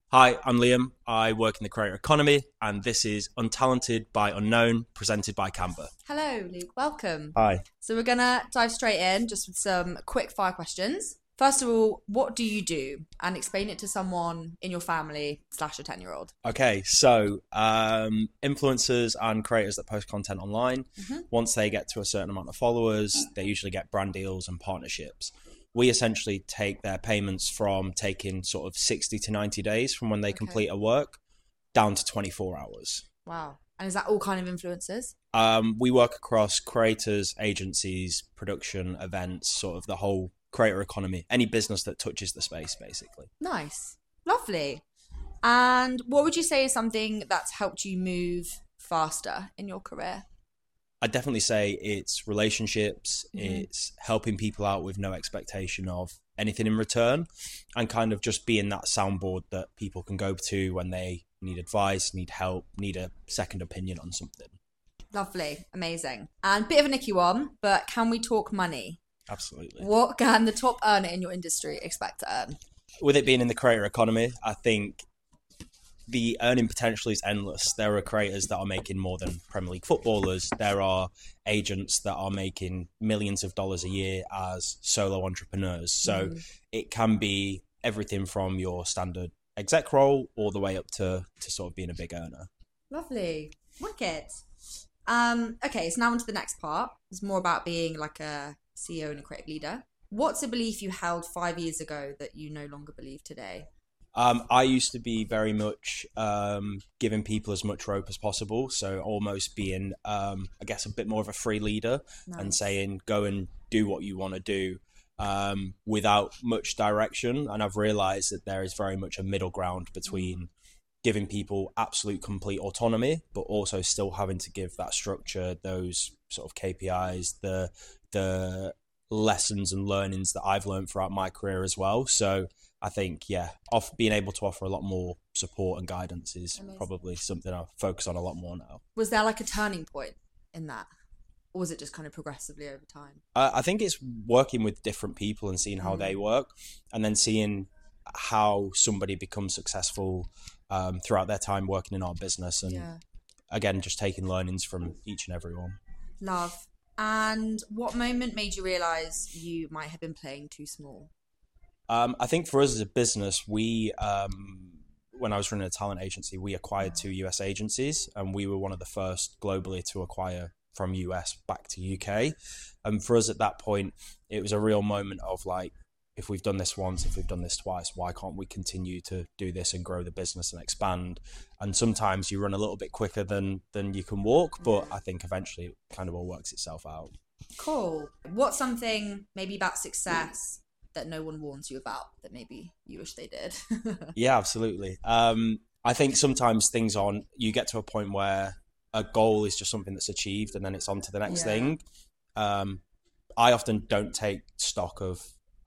Hi, I'm Liam. I work in the creator economy, and this is Untalented by Unknown, presented by Canva. Hello, Luke. Welcome. Hi. So we're gonna dive straight in just with some quick fire questions. First of all, what do you do? And explain it to someone in your family slash a 10-year-old. Okay, so influencers and creators that post content online, once they get to a certain amount of followers, they usually get brand deals and partnerships. We essentially take their payments from taking sort of 60 to 90 days from when they complete a work down to 24 hours. Wow. And is that all kind of influencers? We work across creators, agencies, production, events, sort of the whole creator economy, any business that touches the space, basically. Nice. Lovely. And what would you say is something that's helped you move faster in your career? I'd definitely say it's relationships, it's helping people out with no expectation of anything in return, and kind of just being that soundboard that people can go to when they need advice, need help, need a second opinion on something. Lovely. Amazing. And bit of a nicky one, but can we talk money? Absolutely. What can the top earner in your industry expect to earn? With it being in the creator economy, I think the earning potential is endless. There are creators that are making more than Premier League footballers. There are agents that are making millions of dollars a year as solo entrepreneurs. So it can be everything from your standard exec role all the way up to sort of being a big earner. Lovely. Wicked. Okay, so now on to the next part. It's more about being like a CEO and a creative leader. What's a belief you held 5 years ago that you no longer believe today? I used to be very much giving people as much rope as possible. So almost being, I guess, a bit more of a free leader and saying, go and do what you want to do without much direction. And I've realized that there is very much a middle ground between giving people absolute complete autonomy, but also still having to give that structure, those sort of KPIs, the lessons and learnings that I've learned throughout my career as well. So I think, being able to offer a lot more support and guidance is probably something I focus on a lot more now. Was there like a turning point in that? Or was it just kind of progressively over time? I think it's working with different people and seeing how they work, and then seeing how somebody becomes successful throughout their time working in our business. And again, just taking learnings from each and every one. Love. And what moment made you realise you might have been playing too small? I think for us as a business, we, when I was running a talent agency, we acquired 2 US agencies, and we were one of the first globally to acquire from US back to UK. And for us at that point, it was a real moment of like, if we've done this once, if we've done this twice, why can't we continue to do this and grow the business and expand? And sometimes you run a little bit quicker than you can walk, but I think eventually it kind of all works itself out. Cool. What's something maybe about success that no one warns you about that maybe you wish they did? Yeah, absolutely. I think sometimes you get to a point where a goal is just something that's achieved and then it's on to the next thing. I often don't take stock of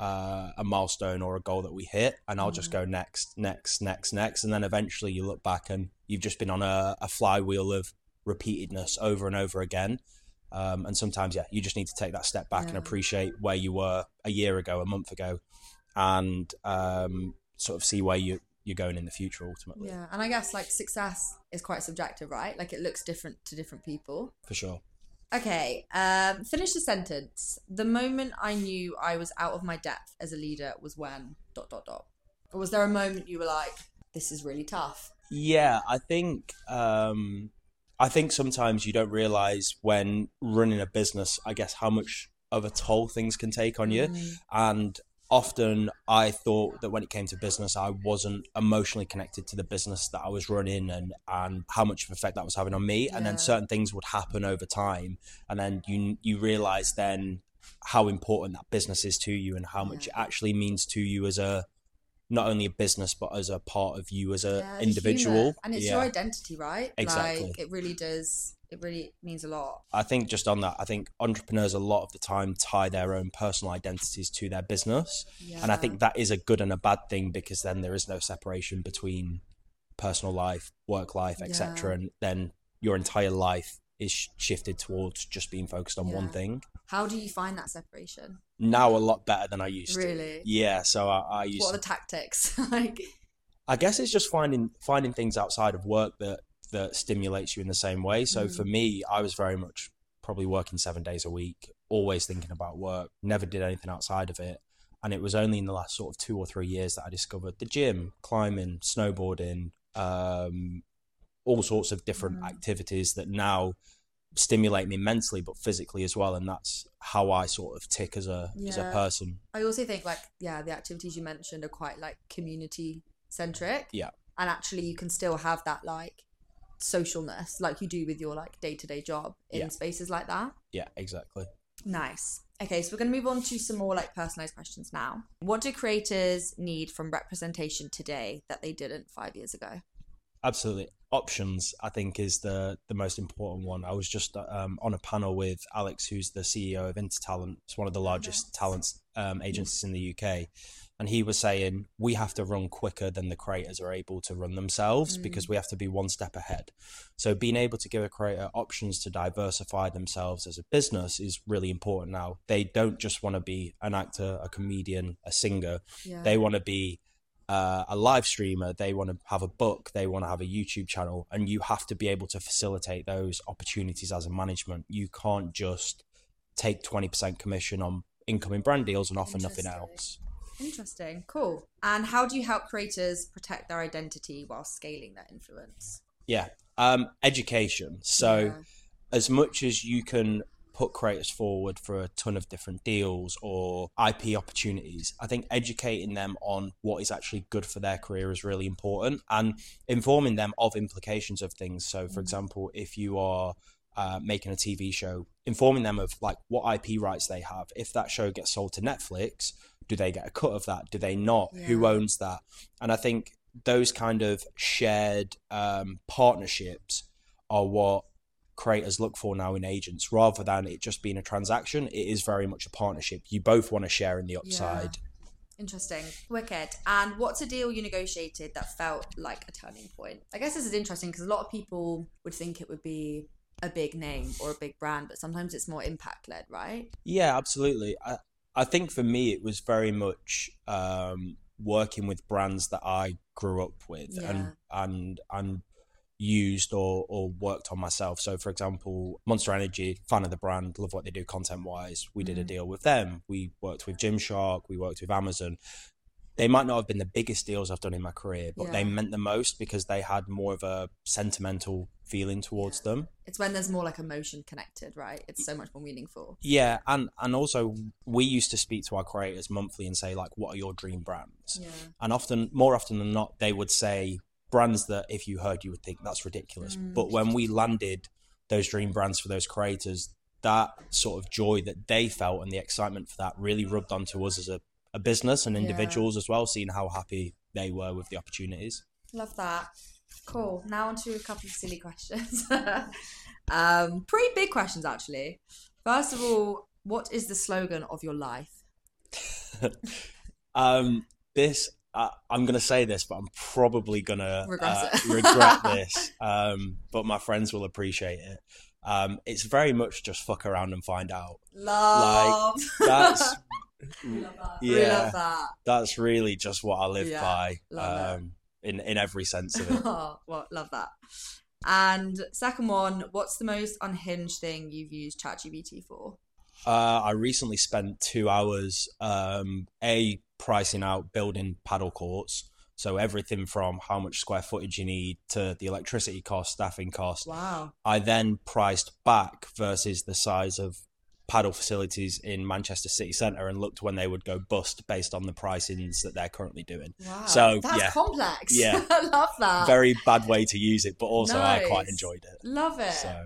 a milestone or a goal that we hit, and I'll just go next. And then eventually you look back and you've just been on a flywheel of repeatedness over and over again. And sometimes, you just need to take that step back and appreciate where you were a year ago, a month ago, and sort of see where you're going in the future ultimately. Yeah, and I guess like success is quite subjective, right? Like it looks different to different people. For sure. Okay, finish the sentence. The moment I knew I was out of my depth as a leader was when ... Or was there a moment you were like, this is really tough? Yeah, I think sometimes you don't realize when running a business, I guess, how much of a toll things can take on you. And often I thought that when it came to business, I wasn't emotionally connected to the business that I was running and how much of effect that was having on me. And then certain things would happen over time. And then you realize then how important that business is to you and how much it actually means to you as not only a business, but as a part of you as an individual. And it's your identity, right? Exactly. Like, it really does. It really means a lot. I think just on that, I think entrepreneurs a lot of the time tie their own personal identities to their business. And I think that is a good and a bad thing, because then there is no separation between personal life, work life, etc. And then your entire life is shifted towards just being focused on one thing. How do you find that separation? Now a lot better than I used to. Really? Yeah, so I used What are the tactics? Like, I guess it's just finding things outside of work that stimulates you in the same way. So for me, I was very much probably working 7 days a week, always thinking about work, never did anything outside of it. And it was only in the last sort of 2 or 3 years that I discovered the gym, climbing, snowboarding, all sorts of different activities that now stimulate me mentally but physically as well, and that's how I sort of tick as a person. I also think like the activities you mentioned are quite like community centric, and actually you can still have that like socialness like you do with your like day-to-day job in spaces like that. Exactly. Nice. Okay, so we're going to move on to some more like personalized questions now. What do creators need from representation today that they didn't 5 years ago? Absolutely. Options, I think, is the most important one. I was just on a panel with Alex, who's the CEO of Intertalent. It's one of the largest talent agencies in the UK. And he was saying, we have to run quicker than the creators are able to run themselves because we have to be one step ahead. So being able to give a creator options to diversify themselves as a business is really important now. They don't just want to be an actor, a comedian, a singer. They want to be a live streamer, they want to have a book, they want to have a YouTube channel, and you have to be able to facilitate those opportunities as a management. You can't just take 20% commission on incoming brand deals and offer nothing else. Interesting. Cool. And how do you help creators protect their identity while scaling their influence? Education. So as much as you can put creators forward for a ton of different deals or IP opportunities, I think educating them on what is actually good for their career is really important, and informing them of implications of things. So for example, if you are making a TV show, informing them of like what IP rights they have. If that show gets sold to Netflix, do they get a cut of that? Do they not? Who owns that? And I think those kind of shared partnerships are what creators look for now in agents, rather than it just being a transaction. It is very much a partnership. You both want to share in the upside. Interesting. Wicked. And what's a deal you negotiated that felt like a turning point? I guess this is interesting because a lot of people would think it would be a big name or a big brand, but sometimes it's more impact led, right? Yeah, absolutely. I think for me it was very much working with brands that I grew up with and used or worked on myself. So for example, Monster Energy, fan of the brand, love what they do content wise. We did a deal with them. We worked with Gymshark, we worked with Amazon. They might not have been the biggest deals I've done in my career, but they meant the most because they had more of a sentimental feeling towards them. It's when there's more like emotion connected, right? It's so much more meaningful. Yeah, and also we used to speak to our creators monthly and say like, what are your dream brands? And more often than not, they would say brands that if you heard you would think that's ridiculous. But when we landed those dream brands for those creators, that sort of joy that they felt and the excitement for that really rubbed onto us as a business and individuals as well, seeing how happy they were with the opportunities. Love that. Cool. Now on to a couple of silly questions. Pretty big questions actually. First of all, what is the slogan of your life? I'm going to say this, but I'm probably going to regret this. But my friends will appreciate it. It's very much just fuck around and find out. Love. Like, that's we love that. Yeah, we love that. That's really just what I live by. Love in every sense of it. Well, love that. And second one, what's the most unhinged thing you've used ChatGPT for? I recently spent 2 hours pricing out building paddle courts. So everything from how much square footage you need to the electricity cost, staffing cost. Wow. I then priced back versus the size of paddle facilities in Manchester city centre and looked when they would go bust based on the pricings that they're currently doing. Wow. So that's complex. Yeah. I love that. Very bad way to use it, but also I quite enjoyed it. Love it. So